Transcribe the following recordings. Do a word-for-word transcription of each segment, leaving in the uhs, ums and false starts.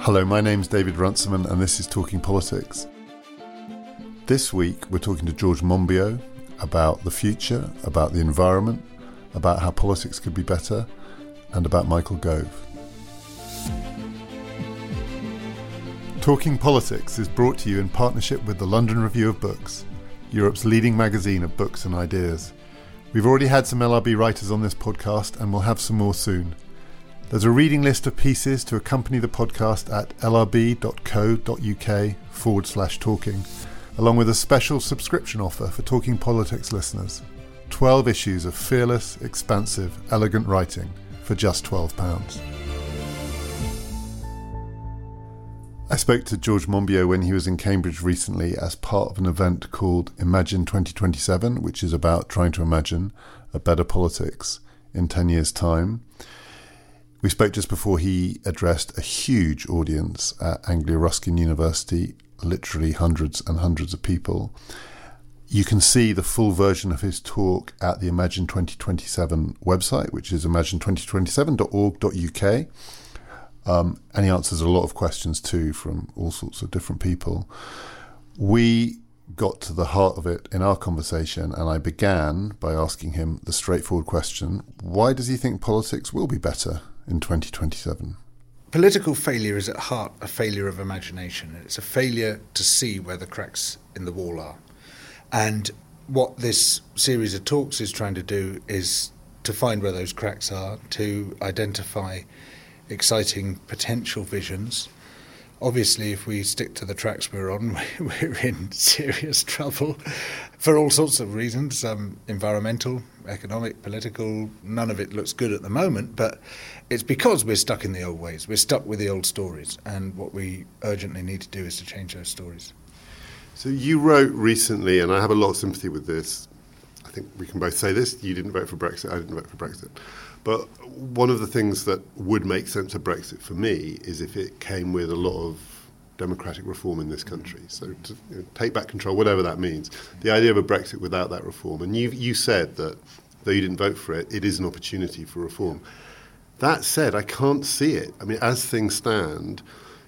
Hello, my name's David Runciman and this is Talking Politics. This week we're talking to George Monbiot about the future, about the environment, about how politics could be better, and about Michael Gove. Talking Politics is brought to you in partnership with the London Review of Books, Europe's leading magazine of books and ideas. We've already had some L R B writers on this podcast and we'll have some more soon. There's a reading list of pieces to accompany the podcast at lrb.co.uk forward slash talking, along with a special subscription offer for Talking Politics listeners. twelve issues of fearless, expansive, elegant writing for just twelve pounds. I spoke to George Monbiot when he was in Cambridge recently as part of an event called Imagine twenty twenty-seven, which is about trying to imagine a better politics in ten years' time. We spoke just before he addressed a huge audience at Anglia Ruskin University, literally hundreds and hundreds of people. You can see the full version of his talk at the Imagine twenty twenty-seven website, which is imagine twenty twenty-seven dot org dot U K. Um, and he answers a lot of questions too from all sorts of different people. We got to the heart of it in our conversation, and I began by asking him the straightforward question: why does he think politics will be better in twenty twenty-seven? Political failure is at heart a failure of imagination. It's a failure to see where the cracks in the wall are. And what this series of talks is trying to do is to find where those cracks are, to identify exciting potential visions. Obviously, if we stick to the tracks we're on, we're in serious trouble for all sorts of reasons, um, environmental, economic, political. None of it looks good at the moment, but it's because we're stuck in the old ways. We're stuck with the old stories, and what we urgently need to do is to change those stories. So you wrote recently, and I have a lot of sympathy with this, I think we can both say this, you didn't vote for Brexit, I didn't vote for Brexit. But one of the things that would make sense of Brexit for me is if it came with a lot of democratic reform in this country. So to, you know, take back control, whatever that means. The idea of a Brexit without that reform. And you you said that, though you didn't vote for it, it is an opportunity for reform. That said, I can't see it. I mean, as things stand,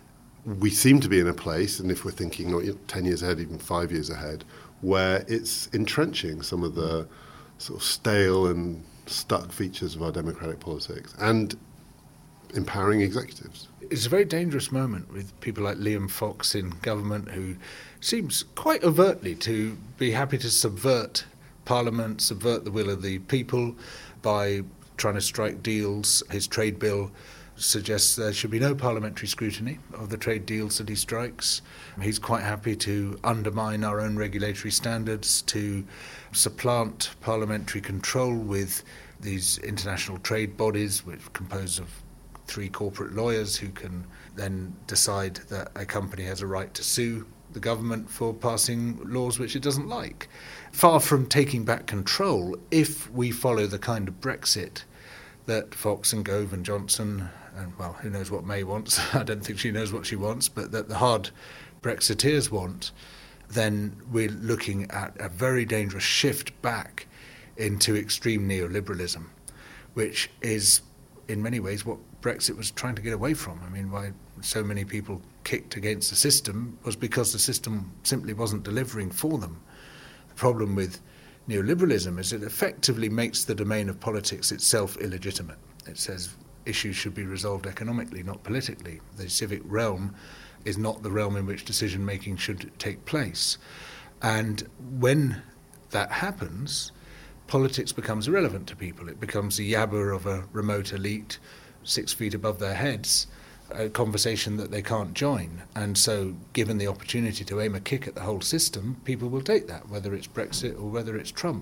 we seem to be in a place, and if we're thinking not ten years ahead, even five years ahead, where it's entrenching some of the sort of stale and stuck features of our democratic politics and empowering executives. It's a very dangerous moment with people like Liam Fox in government, who seems quite overtly to be happy to subvert Parliament, subvert the will of the people by trying to strike deals. His trade bill suggests there should be no parliamentary scrutiny of the trade deals that he strikes. He's quite happy to undermine our own regulatory standards, to supplant parliamentary control with these international trade bodies, which are composed of three corporate lawyers who can then decide that a company has a right to sue the government for passing laws which it doesn't like. Far from taking back control, if we follow the kind of Brexit that Fox and Gove and Johnson, and well, who knows what May wants, I don't think she knows what she wants, but that the hard Brexiteers want, then we're looking at a very dangerous shift back into extreme neoliberalism, which is in many ways what Brexit was trying to get away from. I mean, why so many people kicked against the system was because the system simply wasn't delivering for them. The problem with neoliberalism is it effectively makes the domain of politics itself illegitimate. It says issues should be resolved economically, not politically. The civic realm is not the realm in which decision-making should take place. And when that happens, politics becomes irrelevant to people. It becomes the yabber of a remote elite, six feet above their heads, a conversation that they can't join. And so, given the opportunity to aim a kick at the whole system, people will take that, whether it's Brexit or whether it's Trump.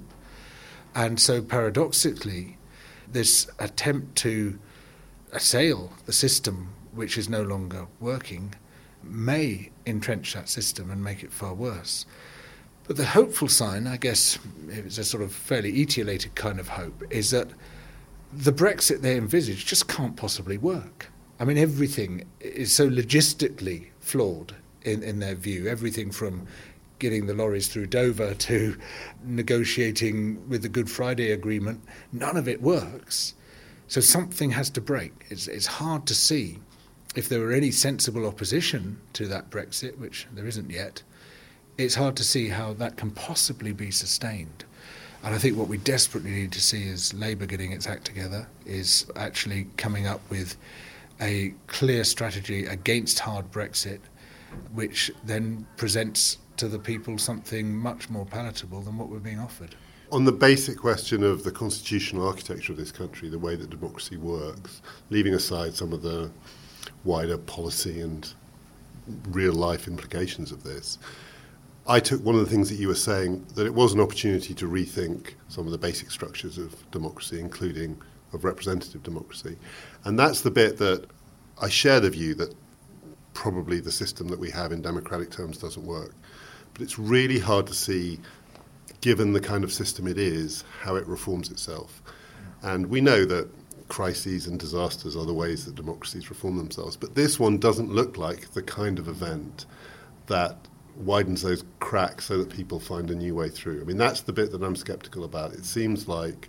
And so, paradoxically, this attempt to assail the system, which is no longer working, may entrench that system and make it far worse. But the hopeful sign, I guess, it's a sort of fairly etiolated kind of hope, is that the Brexit they envisage just can't possibly work. I mean, everything is so logistically flawed in, in their view, everything from getting the lorries through Dover to negotiating with the Good Friday Agreement, none of it works. So something has to break. It's, it's hard to see if there were any sensible opposition to that Brexit, which there isn't yet, it's hard to see how that can possibly be sustained. And I think what we desperately need to see is Labour getting its act together, is actually coming up with a clear strategy against hard Brexit, which then presents to the people something much more palatable than what we're being offered. On the basic question of the constitutional architecture of this country, the way that democracy works, leaving aside some of the wider policy and real-life implications of this, I took one of the things that you were saying, that it was an opportunity to rethink some of the basic structures of democracy, including of representative democracy. And that's the bit that I share the view that probably the system that we have in democratic terms doesn't work. But it's really hard to see, given the kind of system it is, how it reforms itself. And we know that crises and disasters are the ways that democracies reform themselves. But this one doesn't look like the kind of event that widens those cracks so that people find a new way through. I mean, that's the bit that I'm sceptical about. It seems like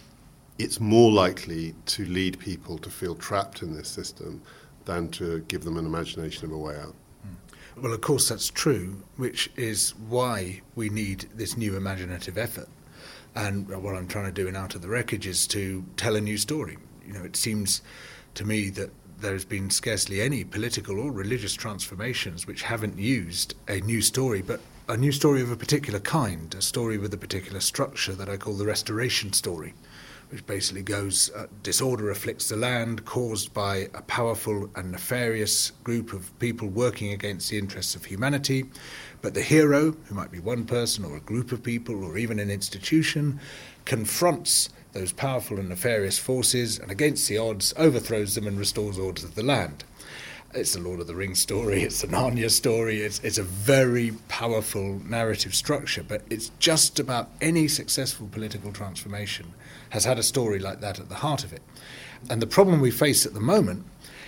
it's more likely to lead people to feel trapped in this system than to give them an imagination of a way out. Well, of course, that's true, which is why we need this new imaginative effort. And what I'm trying to do in Out of the Wreckage is to tell a new story. You know, it seems to me that there's been scarcely any political or religious transformations which haven't used a new story, but a new story of a particular kind, a story with a particular structure that I call the restoration story, which basically goes, uh, disorder afflicts the land caused by a powerful and nefarious group of people working against the interests of humanity. But the hero, who might be one person or a group of people or even an institution, confronts those powerful and nefarious forces and against the odds overthrows them and restores order to the land. It's the Lord of the Rings story, it's the Narnia story, it's, it's a very powerful narrative structure, but it's just about any successful political transformation has had a story like that at the heart of it. And the problem we face at the moment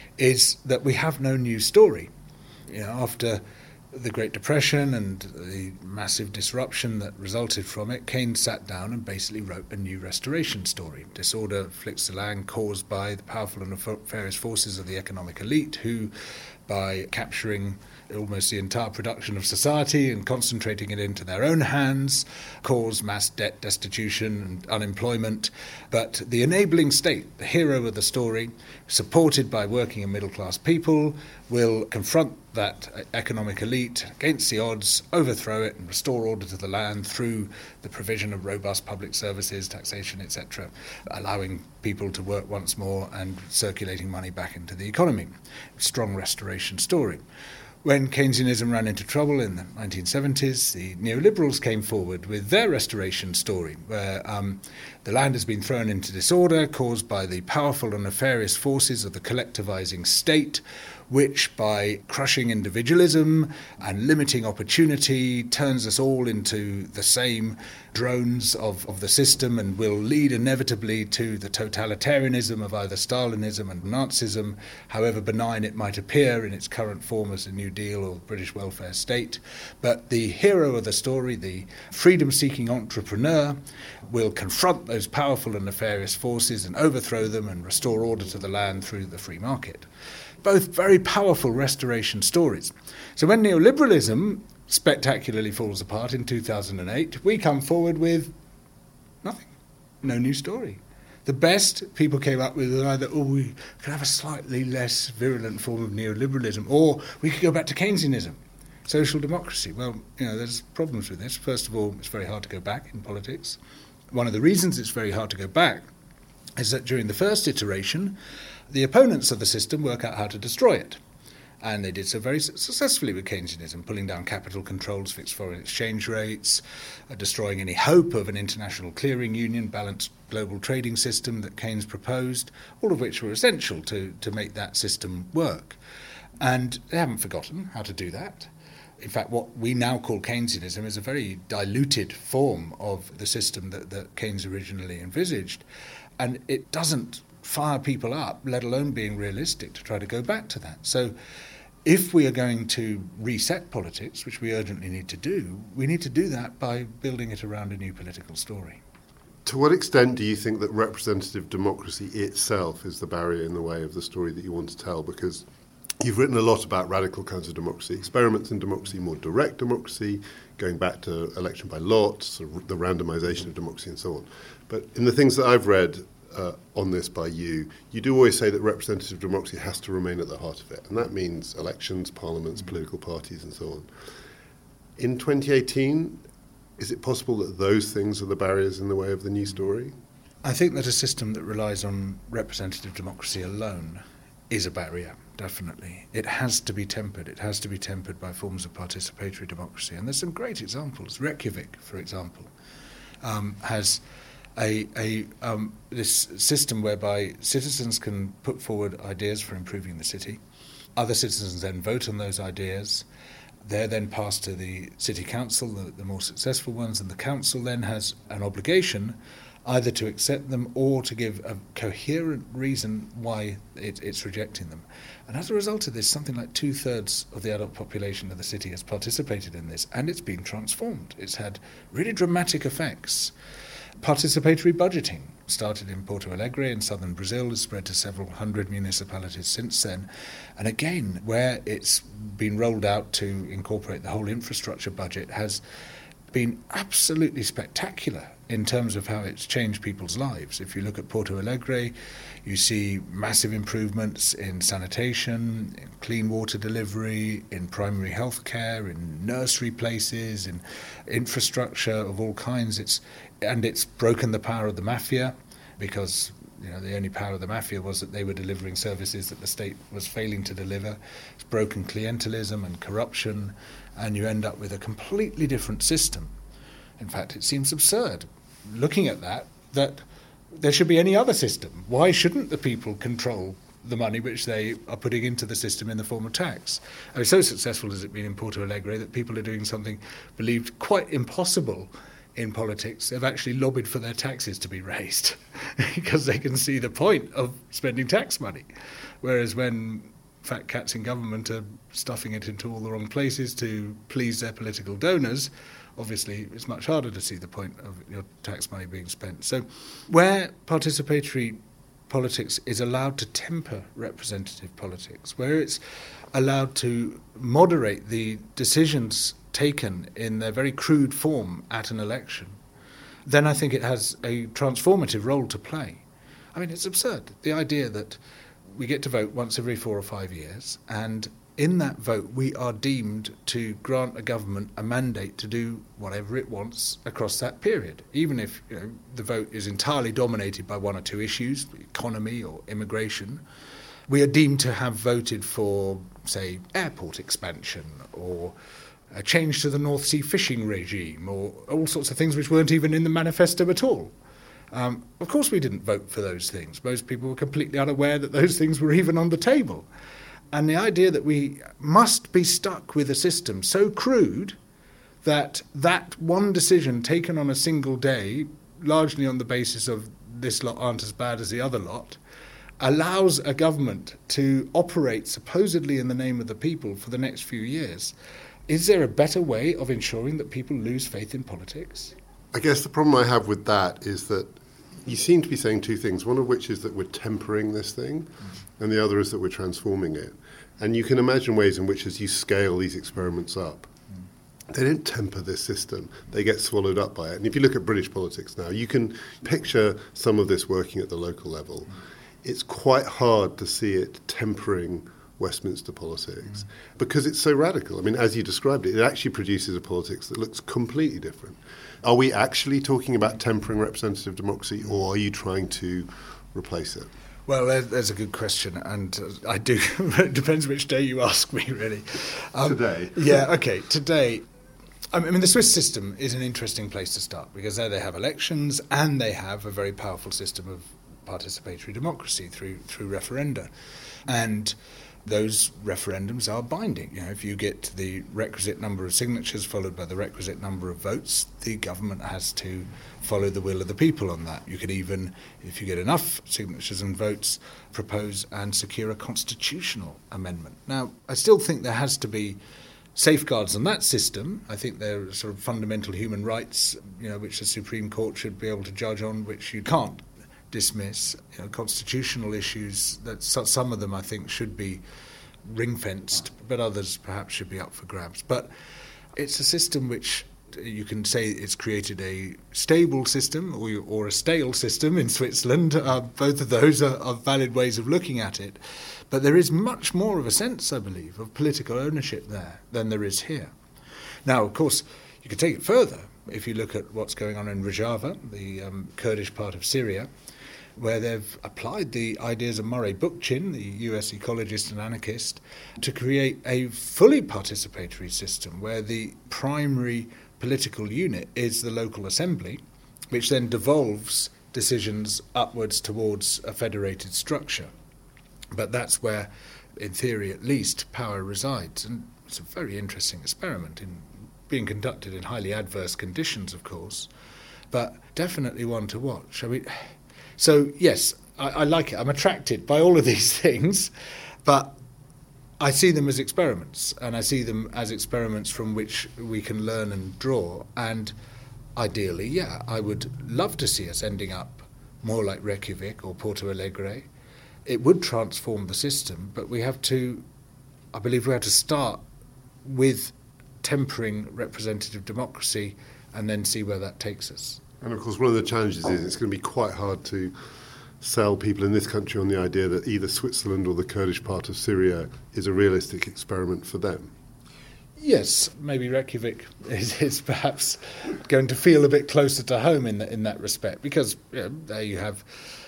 is that we have no new story. You know, after the Great Depression and the massive disruption that resulted from it, Keynes sat down and basically wrote a new restoration story. Disorder afflicts the land caused by the powerful and nefarious forces of the economic elite who, by capturing almost the entire production of society and concentrating it into their own hands, cause mass debt, destitution and unemployment. But the enabling state, the hero of the story, supported by working and middle-class people, will confront that economic elite against the odds, overthrow it and restore order to the land through the provision of robust public services, taxation, et cetera, allowing people to work once more and circulating money back into the economy. Strong restoration story. When Keynesianism ran into trouble in the nineteen seventies, the neoliberals came forward with their restoration story, where um, the land has been thrown into disorder caused by the powerful and nefarious forces of the collectivizing state, which, by crushing individualism and limiting opportunity, turns us all into the same drones of, of the system and will lead inevitably to the totalitarianism of either Stalinism and Nazism, however benign it might appear in its current form as a New Deal or British welfare state. But the hero of the story, the freedom-seeking entrepreneur, will confront those powerful and nefarious forces and overthrow them and restore order to the land through the free market. Both very powerful restoration stories. So when neoliberalism spectacularly falls apart in two thousand eight, we come forward with nothing, no new story. The best people came up with was either, oh, we could have a slightly less virulent form of neoliberalism, or we could go back to Keynesianism, social democracy. Well, you know, there's problems with this. First of all, it's very hard to go back in politics. One of the reasons it's very hard to go back is that during the first iteration, the opponents of the system work out how to destroy it. And they did so very successfully with Keynesianism, pulling down capital controls, fixed foreign exchange rates, uh, destroying any hope of an international clearing union, balanced global trading system that Keynes proposed, all of which were essential to, to make that system work. And they haven't forgotten how to do that. In fact, what we now call Keynesianism is a very diluted form of the system that, that Keynes originally envisaged. And it doesn't fire people up, let alone being realistic to try to go back to that. So if we are going to reset politics, which we urgently need to do, we need to do that by building it around a new political story. To what extent do you think that representative democracy itself is the barrier in the way of the story that you want to tell? Because You've written a lot about radical kinds of democracy, experiments in democracy, more direct democracy, going back to election by lot, sort of the randomization of democracy and so on. But in the things that I've read uh, on this by you, you do always say that representative democracy has to remain at the heart of it. And that means elections, parliaments, political parties and so on. In twenty eighteen, is it possible that those things are the barriers in the way of the new story? I think that a system that relies on representative democracy alone is a barrier, definitely. It has to be tempered. It has to be tempered by forms of participatory democracy. And there's some great examples. Reykjavik, for example, um, has a, a um, this system whereby citizens can put forward ideas for improving the city. Other citizens then vote on those ideas. They're then passed to the city council, the, the more successful ones, and the council then has an obligation either to accept them or to give a coherent reason why it, it's rejecting them. And as a result of this, something like two-thirds of the adult population of the city has participated in this, and it's been transformed. It's had really dramatic effects. Participatory budgeting started in Porto Alegre in southern Brazil, has spread to several hundred municipalities since then. And again, where it's been rolled out to incorporate the whole infrastructure budget has been absolutely spectacular in terms of how it's changed people's lives. If you look at Porto Alegre, you see massive improvements in sanitation, in clean water delivery, in primary health care, in nursery places, in infrastructure of all kinds. It's and it's broken the power of the mafia, because you know the only power of the mafia was that they were delivering services that the state was failing to deliver. It's broken clientelism and corruption, and you end up with a completely different system. In fact, it seems absurd, looking at that, that there should be any other system. Why shouldn't the people control the money which they are putting into the system in the form of tax? I mean, so successful has it been in Porto Alegre that people are doing something believed quite impossible in politics. They've actually lobbied for their taxes to be raised because they can see the point of spending tax money. Whereas when fat cats in government are stuffing it into all the wrong places to please their political donors, obviously it's much harder to see the point of your tax money being spent. So where participatory politics is allowed to temper representative politics, where it's allowed to moderate the decisions taken in their very crude form at an election, then I think it has a transformative role to play. I mean, it's absurd, the idea that we get to vote once every four or five years, and in that vote we are deemed to grant a government a mandate to do whatever it wants across that period, even if you know, the vote is entirely dominated by one or two issues, economy or immigration. We are deemed to have voted for, say, airport expansion or a change to the North Sea fishing regime or all sorts of things which weren't even in the manifesto at all. Um, of course we didn't vote for those things. Most people were completely unaware that those things were even on the table. And the idea that we must be stuck with a system so crude that that one decision taken on a single day, largely on the basis of this lot aren't as bad as the other lot, allows a government to operate supposedly in the name of the people for the next few years. Is there a better way of ensuring that people lose faith in politics? I guess the problem I have with that is that you seem to be saying two things, one of which is that we're tempering this thing, mm. and the other is that we're transforming it. And you can imagine ways in which, as you scale these experiments up, mm. they don't temper this system. They get swallowed up by it. And if you look at British politics now, you can picture some of this working at the local level. Mm. It's quite hard to see it tempering Westminster politics, mm. because it's so radical. I mean, as you described it, it actually produces a politics that looks completely different. Are we actually talking about tempering representative democracy, or are you trying to replace it? Well, there's a good question, and I do. It depends which day you ask me, really. Um, today. Yeah, okay, today. I mean, the Swiss system is an interesting place to start, because there they have elections, and they have a very powerful system of participatory democracy through through referenda. And those referendums are binding. You know, if you get the requisite number of signatures followed by the requisite number of votes, the government has to follow the will of the people on that. You could even, if you get enough signatures and votes, propose and secure a constitutional amendment. Now, I still think there has to be safeguards on that system. I think there are sort of fundamental human rights, you know, which the Supreme Court should be able to judge on, which you can't dismiss. You know, constitutional issues, that some of them I think should be ring-fenced, but others perhaps should be up for grabs. But it's a system which you can say it's created a stable system or, or a stale system in Switzerland. Uh, both of those are, are valid ways of looking at it. But there is much more of a sense, I believe, of political ownership there than there is here. Now, of course, you could take it further if you look at what's going on in Rojava, the um, Kurdish part of Syria, where they've applied the ideas of Murray Bookchin, the U S ecologist and anarchist, to create a fully participatory system where the primary political unit is the local assembly, which then devolves decisions upwards towards a federated structure. But that's where, in theory at least, power resides. And it's a very interesting experiment, in being conducted in highly adverse conditions, of course, but definitely one to watch. I mean, so, yes, I, I like it. I'm attracted by all of these things, but I see them as experiments, and I see them as experiments from which we can learn and draw. And ideally, yeah, I would love to see us ending up more like Reykjavik or Porto Alegre. It would transform the system, but we have to, I believe we have to start with tempering representative democracy and then see where that takes us. And of course, one of the challenges is it's going to be quite hard to sell people in this country on the idea that either Switzerland or the Kurdish part of Syria is a realistic experiment for them. Yes, maybe Reykjavik is, is perhaps going to feel a bit closer to home in, the, in that respect, because you know, there you have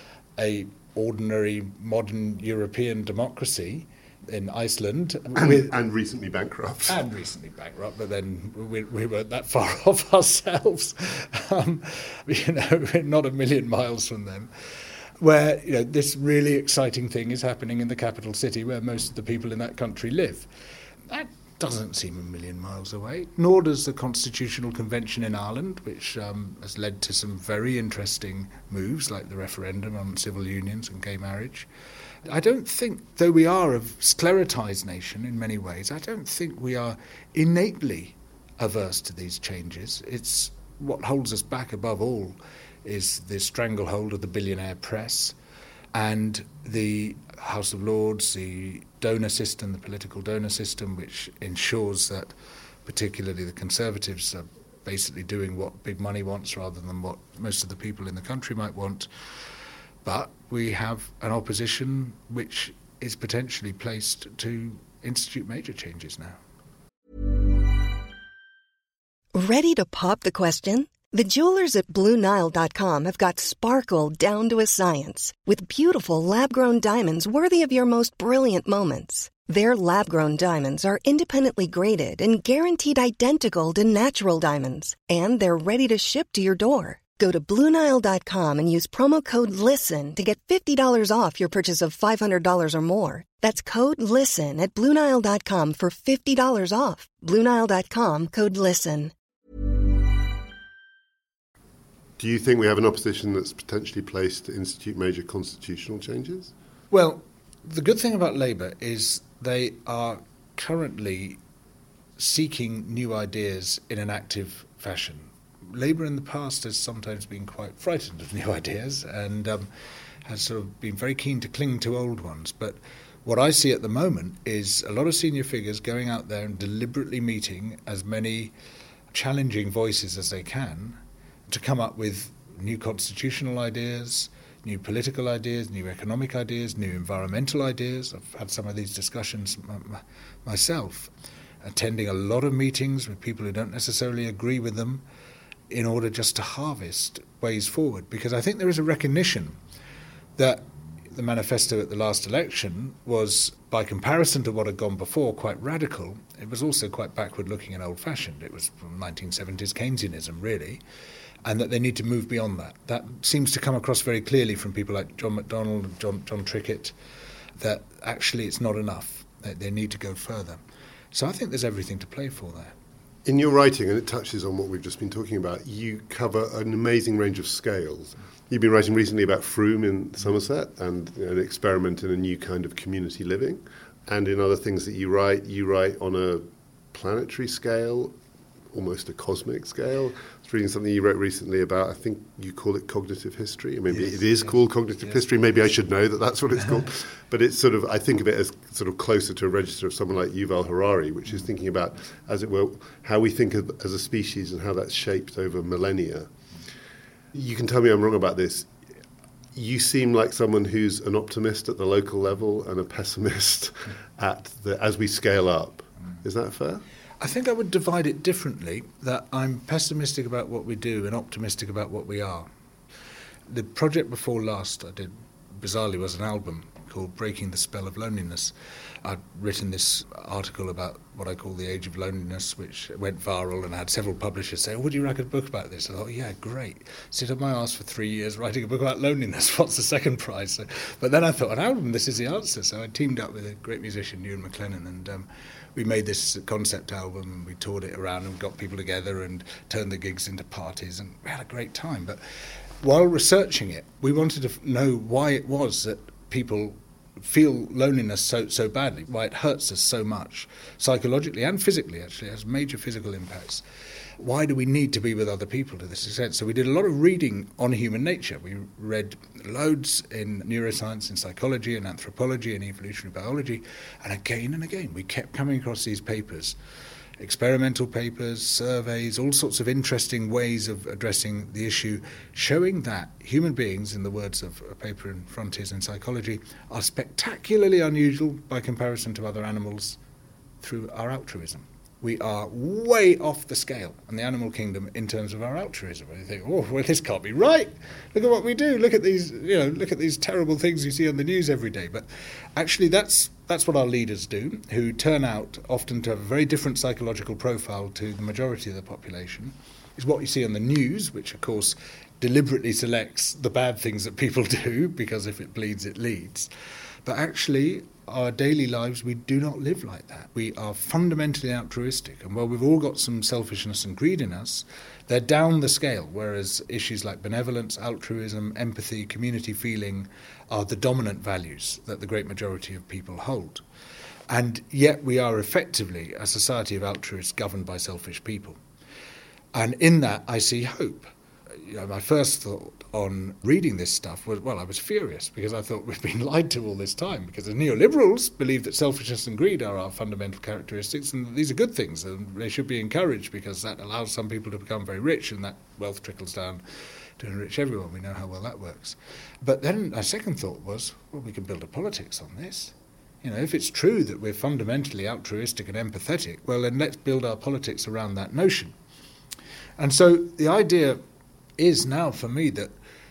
a ordinary modern European democracy in Iceland. And, with, and recently bankrupt. And recently bankrupt, but then we, we weren't that far off ourselves. Um, you know, we're not a million miles from them. Where you know this really exciting thing is happening in the capital city where most of the people in that country live. That doesn't seem a million miles away, nor does the Constitutional Convention in Ireland, which um, has led to some very interesting moves like the referendum on civil unions and gay marriage. I don't think, though we are a sclerotised nation in many ways, I don't think we are innately averse to these changes. It's what holds us back above all is the stranglehold of the billionaire press and the House of Lords, the donor system, the political donor system, which ensures that particularly the Conservatives are basically doing what big money wants rather than what most of the people in the country might want. But we have an opposition which is potentially placed to institute major changes now. Ready to pop the question? The jewelers at Blue Nile dot com have got sparkle down to a science with beautiful lab-grown diamonds worthy of your most brilliant moments. Their lab-grown diamonds are independently graded and guaranteed identical to natural diamonds, and they're ready to ship to your door. Go to Blue Nile dot com and use promo code LISTEN to get fifty dollars off your purchase of five hundred dollars or more. That's code LISTEN at Blue Nile dot com for fifty dollars off. Blue Nile dot com, code LISTEN. Do you think we have an opposition that's potentially placed to institute major constitutional changes? Well, the good thing about Labour is they are currently seeking new ideas in an active fashion. Labour in the past has sometimes been quite frightened of new ideas and um, has sort of been very keen to cling to old ones. But what I see at the moment is a lot of senior figures going out there and deliberately meeting as many challenging voices as they can to come up with new constitutional ideas, new political ideas, new economic ideas, new environmental ideas. I've had some of these discussions m- myself, attending a lot of meetings with people who don't necessarily agree with them in order just to harvest ways forward. Because I think there is a recognition that the manifesto at the last election was, by comparison to what had gone before, quite radical. It was also quite backward-looking and old-fashioned. It was from nineteen seventies Keynesianism, really, and that they need to move beyond that. That seems to come across very clearly from people like John McDonnell and John, John Trickett, that actually it's not enough. They, they need to go further. So I think there's everything to play for there. In your writing, and it touches on what we've just been talking about, you cover an amazing range of scales. You've been writing recently about Frome in Somerset and you know, an experiment in a new kind of community living. And in other things that you write, you write on a planetary scale, almost a cosmic scale. was reading something you wrote recently about, I think you call it cognitive history. Maybe yes, it is yes, called cognitive yes. history. Maybe I should know that that's what it's called. But it's sort of, I think of it as sort of closer to a register of someone like Yuval Harari, which is thinking about, as it were, how we think of, as a species and how that's shaped over millennia. You can tell me I'm wrong about this. You seem like someone who's an optimist at the local level and a pessimist at the as we scale up. Is that fair? I think I would divide it differently, that I'm pessimistic about what we do and optimistic about what we are. The project before last I did, bizarrely, was an album called Breaking the Spell of Loneliness. I'd written this article about what I call the age of loneliness, which went viral, and I had several publishers say, oh, would you write a book about this? I thought, yeah, great. Sit on my arse for three years writing a book about loneliness. What's the second prize? So, but then I thought, an album, this is the answer. So I teamed up with a great musician, Ewan McLennan, and um, we made this concept album, and we toured it around and got people together and turned the gigs into parties, and we had a great time. But while researching it, we wanted to know why it was that people feel loneliness so so badly, why it hurts us so much, psychologically and physically. Actually, it has major physical impacts. Why do we need to be with other people to this extent? So we did a lot of reading on human nature. We read loads in neuroscience, in psychology, and anthropology, and evolutionary biology, and again and again we kept coming across these papers, experimental papers, surveys, all sorts of interesting ways of addressing the issue, showing that human beings, in the words of a paper in Frontiers in Psychology, are spectacularly unusual by comparison to other animals through our altruism. We are way off the scale in the animal kingdom in terms of our altruism. And you think, oh, well, this can't be right. Look at what we do. Look at these, you know, look at these terrible things you see on the news every day. But actually, that's that's what our leaders do, who turn out often to have a very different psychological profile to the majority of the population. Is what you see on the news, which of course deliberately selects the bad things that people do, because if it bleeds, it leads. But actually, our daily lives, we do not live like that. We are fundamentally altruistic. And while we've all got some selfishness and greed in us, they're down the scale, whereas issues like benevolence, altruism, empathy, community feeling are the dominant values that the great majority of people hold. And yet we are effectively a society of altruists governed by selfish people. And in that, I see hope. You know, my first thought on reading this stuff was, well, I was furious, because I thought we've been lied to all this time, because the neoliberals believe that selfishness and greed are our fundamental characteristics, and these are good things, and they should be encouraged, because that allows some people to become very rich, and that wealth trickles down to enrich everyone. We know how well that works. But then my second thought was, well, we can build a politics on this. You know, if it's true that we're fundamentally altruistic and empathetic, well, then let's build our politics around that notion. And so the idea is now for me that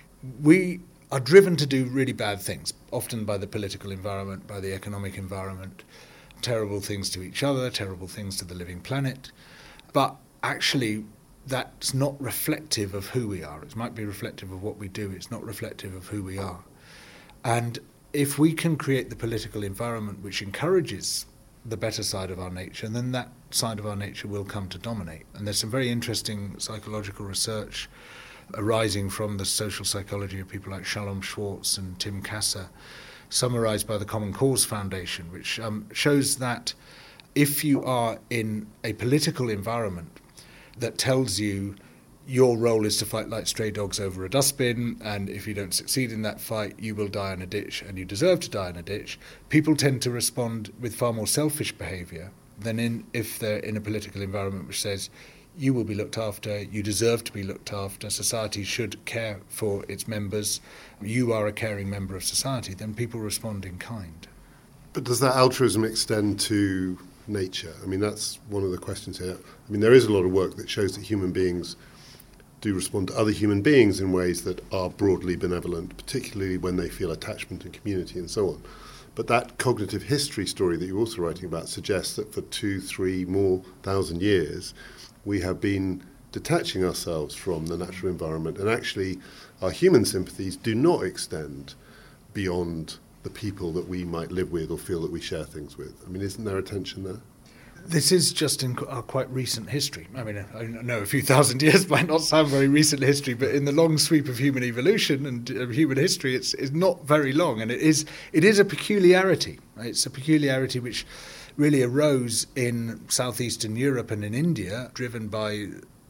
we are driven to do really bad things, often by the political environment, by the economic environment, terrible things to each other, terrible things to the living planet. But actually, that's not reflective of who we are. It might be reflective of what we do. It's not reflective of who we are. And if we can create the political environment which encourages the better side of our nature, then that side of our nature will come to dominate. And there's some very interesting psychological research arising from the social psychology of people like Shalom Schwartz and Tim Kasser, summarized by the Common Cause Foundation, which um, shows that if you are in a political environment that tells you your role is to fight like stray dogs over a dustbin, and if you don't succeed in that fight, you will die in a ditch, and you deserve to die in a ditch, people tend to respond with far more selfish behaviour than in, if they're in a political environment which says, you will be looked after, you deserve to be looked after, society should care for its members, you are a caring member of society, then people respond in kind. But does that altruism extend to nature? I mean, that's one of the questions here. I mean, there is a lot of work that shows that human beings do respond to other human beings in ways that are broadly benevolent, particularly when they feel attachment and community and so on. But that cognitive history story that you're also writing about suggests that for two, three more thousand years, we have been detaching ourselves from the natural environment, and actually our human sympathies do not extend beyond the people that we might live with or feel that we share things with. I mean, isn't there a tension there? This is just in our quite recent history. I mean, I know a few thousand years might not sound very recent history, but in the long sweep of human evolution and uh, human history, it's, it's not very long, and it is it is a peculiarity. It's a peculiarity which really arose in southeastern Europe and in India, driven by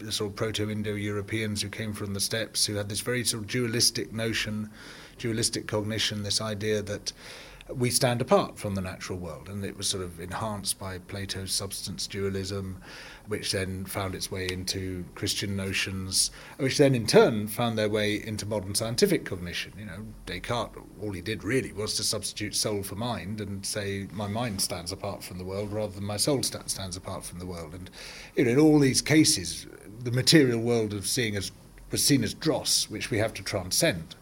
the sort of proto-Indo-Europeans who came from the steppes, who had this very sort of dualistic notion, dualistic cognition, this idea that we stand apart from the natural world, and it was sort of enhanced by Plato's substance dualism, which then found its way into Christian notions, which then in turn found their way into modern scientific cognition. You know, Descartes, all he did really was to substitute soul for mind and say my mind stands apart from the world rather than my soul st- stands apart from the world. And you know, in all these cases, the material world of seeing as, was seen as dross, which we have to transcend.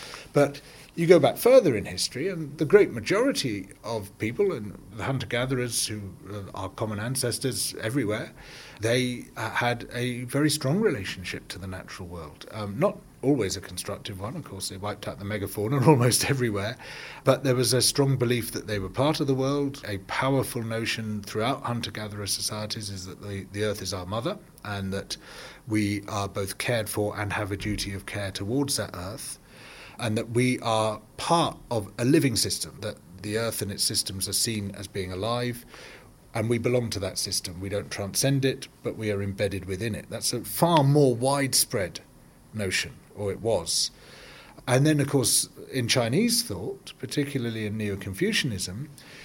But you go back further in history, and the great majority of people, and the hunter-gatherers who are common ancestors everywhere, they uh, had a very strong relationship to the natural world. Um, not always a constructive one, of course, they wiped out the megafauna almost everywhere, but there was a strong belief that they were part of the world. A powerful notion throughout hunter-gatherer societies is that the, the earth is our mother, and that we are both cared for and have a duty of care towards that earth, and that we are part of a living system, that the earth and its systems are seen as being alive, and we belong to that system. We don't transcend it, but we are embedded within it. That's a far more widespread notion, or it was. And then, of course, in Chinese thought, particularly in Neo-Confucianism,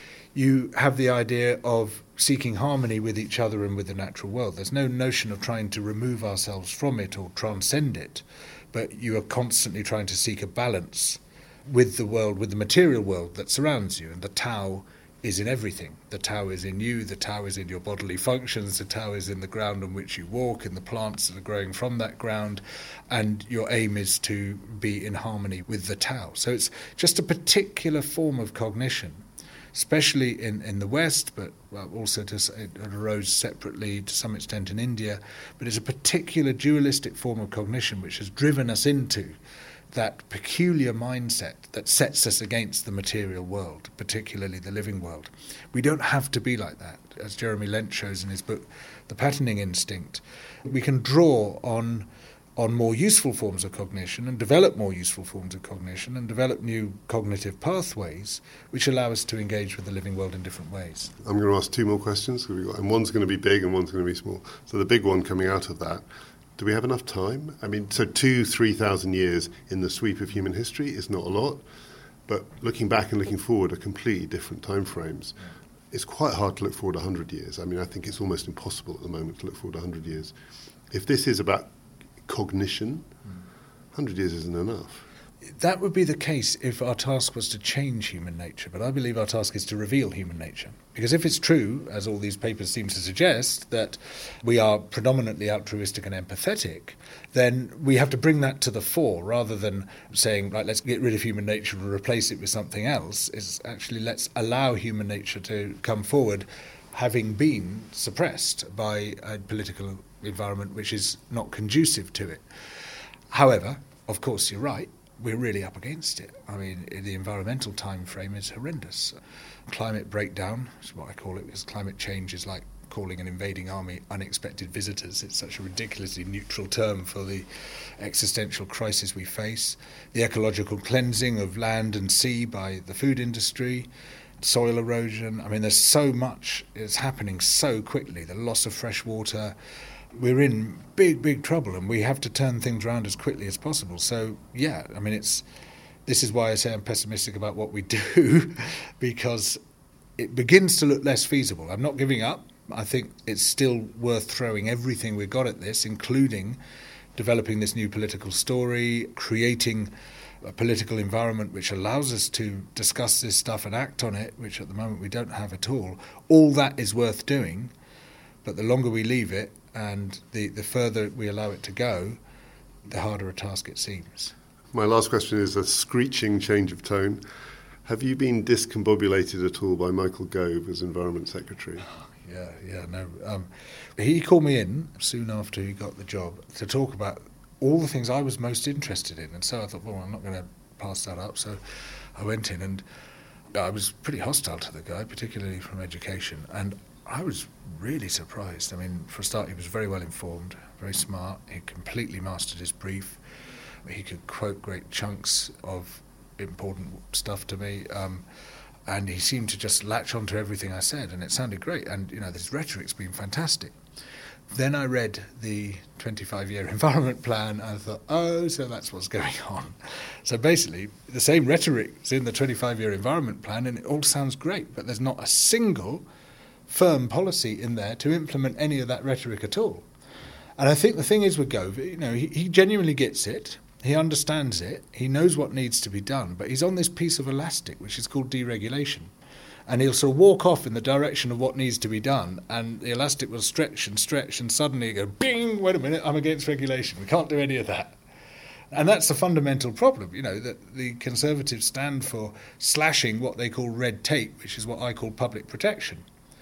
you have the idea of seeking harmony with each other and with the natural world. There's no notion of trying to remove ourselves from it or transcend it, but you are constantly trying to seek a balance with the world, with the material world that surrounds you. And the Tao is in everything. The Tao is in you, the Tao is in your bodily functions, the Tao is in the ground on which you walk, in the plants that are growing from that ground, and your aim is to be in harmony with the Tao. So it's just a particular form of cognition, especially in, in the West, but well, also to, it arose separately to some extent in India. But it's a particular dualistic form of cognition which has driven us into that peculiar mindset that sets us against the material world, particularly the living world. We don't have to be like that. As Jeremy Lent shows in his book, The Patterning Instinct, we can draw on on more useful forms of cognition and develop more useful forms of cognition and develop new cognitive pathways which allow us to engage with the living world in different ways. I'm going to ask two more questions, and one's going to be big and one's going to be small. So the big one coming out of that, do we have enough time? I mean, so two, three thousand years in the sweep of human history is not a lot, but looking back and looking forward are completely different time frames. Yeah. It's quite hard to look forward one hundred years. I mean, I think it's almost impossible at the moment to look forward one hundred years. If this is about cognition, one hundred years isn't enough. That would be the case if our task was to change human nature, but I believe our task is to reveal human nature. Because if it's true, as all these papers seem to suggest, that we are predominantly altruistic and empathetic, then we have to bring that to the fore rather than saying, right, let's get rid of human nature and replace it with something else. It's actually let's allow human nature to come forward, having been suppressed by a political environment which is not conducive to it. However, of course, you're right, we're really up against it. I mean, the environmental time frame is horrendous. Climate breakdown is what I call it, because climate change is like calling an invading army unexpected visitors. It's such a ridiculously neutral term for the existential crisis we face. The ecological cleansing of land and sea by the food industry, soil erosion. I mean, there's so much is happening so quickly. The loss of fresh water. We're in big, big trouble, and we have to turn things around as quickly as possible. So, yeah, I mean, it's this is why I say I'm pessimistic about what we do, because it begins to look less feasible. I'm not giving up. I think it's still worth throwing everything we've got at this, including developing this new political story, creating a political environment which allows us to discuss this stuff and act on it, which at the moment we don't have at all. All that is worth doing, but the longer we leave it and the, the further we allow it to go, the harder a task it seems. My last question is a screeching change of tone. Have you been discombobulated at all by Michael Gove as Environment Secretary? Yeah, yeah, no. Um, he called me in soon after he got the job to talk about all the things I was most interested in. And so I thought, well, I'm not going to pass that up. So I went in, and I was pretty hostile to the guy, particularly from education. And I was really surprised. I mean, for a start, he was very well informed, very smart. He completely mastered his brief. He could quote great chunks of important stuff to me. Um, and he seemed to just latch onto everything I said, and it sounded great. And, you know, his rhetoric's been fantastic. Then I read the twenty-five-year environment plan, and I thought, oh, so that's what's going on. So basically, the same rhetoric is in the twenty-five-year environment plan, and it all sounds great, but there's not a single firm policy in there to implement any of that rhetoric at all. And I think the thing is with Gove, you know, he, he genuinely gets it, he understands it, he knows what needs to be done, but he's on this piece of elastic, which is called deregulation. And he'll sort of walk off in the direction of what needs to be done, and the elastic will stretch and stretch, and suddenly go, bing, wait a minute, I'm against regulation. We can't do any of that. And that's the fundamental problem, you know, that the Conservatives stand for slashing what they call red tape, which is what I call public protection.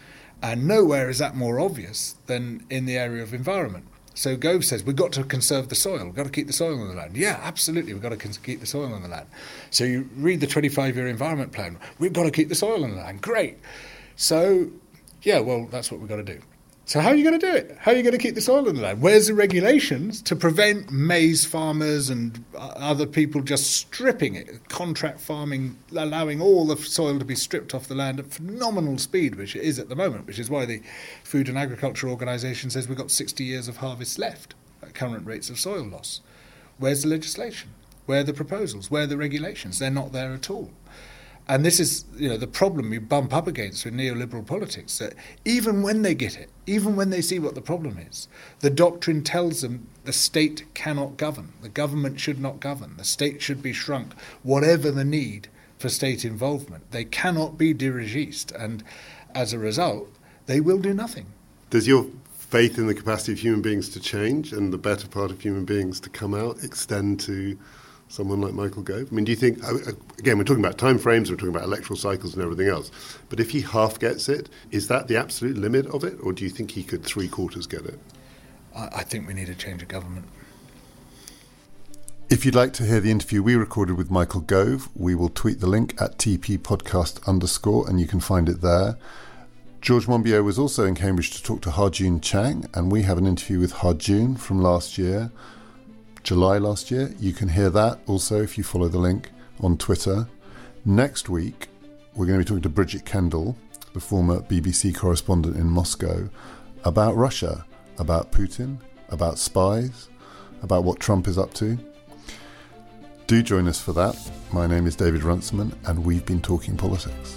And nowhere is that more obvious than in the area of environment. So Gove says, we've got to conserve the soil, we've got to keep the soil on the land. Yeah, absolutely, we've got to keep the soil on the land. So you read the twenty-five-year environment plan, we've got to keep the soil on the land. Great. So, yeah, well, that's what we've got to do. So how are you going to do it? How are you going to keep the soil on the land? Where's the regulations to prevent maize farmers and other people just stripping it, contract farming, allowing all the soil to be stripped off the land at phenomenal speed, which it is at the moment, which is why the Food and Agriculture Organisation says we've got sixty years of harvest left at current rates of soil loss. Where's the legislation? Where are the proposals? Where are the regulations? They're not there at all. And this is, you know, the problem you bump up against with neoliberal politics, that even when they get it, even when they see what the problem is, the doctrine tells them the state cannot govern, the government should not govern, the state should be shrunk, whatever the need for state involvement. They cannot be dirigiste, and as a result, they will do nothing. Does your faith in the capacity of human beings to change and the better part of human beings to come out extend to someone like Michael Gove? I mean, do you think, again, we're talking about time frames, we're talking about electoral cycles and everything else, but if he half gets it, is that the absolute limit of it, or do you think he could three quarters get it? I think we need a change of government. If you'd like to hear the interview we recorded with Michael Gove, we will tweet the link at tppodcast underscore, and you can find it there. George Monbiot was also in Cambridge to talk to Harjoon Chang, and we have an interview with Harjoon from last year, July last year. You can hear that also if you follow the link on Twitter. Next week, we're going to be talking to Bridget Kendall, the former B B C correspondent in Moscow, about Russia, about Putin, about spies, about what Trump is up to. Do join us for that. My name is David Runciman, and we've been talking politics.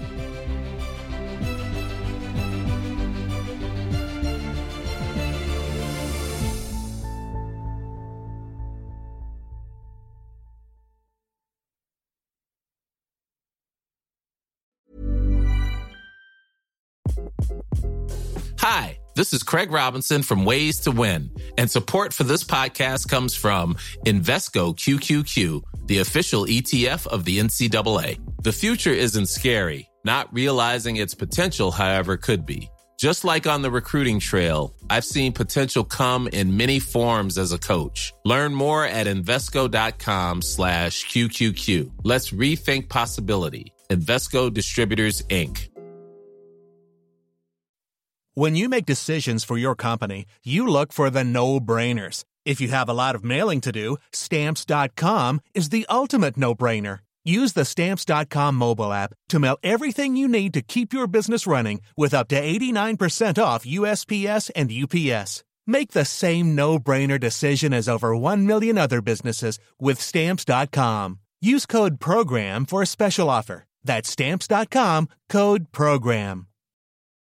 Hi, this is Craig Robinson from Ways to Win, and support for this podcast comes from Invesco Q Q Q, the official E T F of the N C double A. The future isn't scary. Not realizing its potential, however, could be. Just like on the recruiting trail, I've seen potential come in many forms as a coach. Learn more at Invesco.com slash QQQ. Let's rethink possibility. Invesco Distributors, Incorporated. When you make decisions for your company, you look for the no-brainers. If you have a lot of mailing to do, Stamps dot com is the ultimate no-brainer. Use the Stamps dot com mobile app to mail everything you need to keep your business running with up to eighty-nine percent off U S P S and U P S. Make the same no-brainer decision as over one million other businesses with Stamps dot com. Use code PROGRAM for a special offer. That's Stamps dot com, code PROGRAM.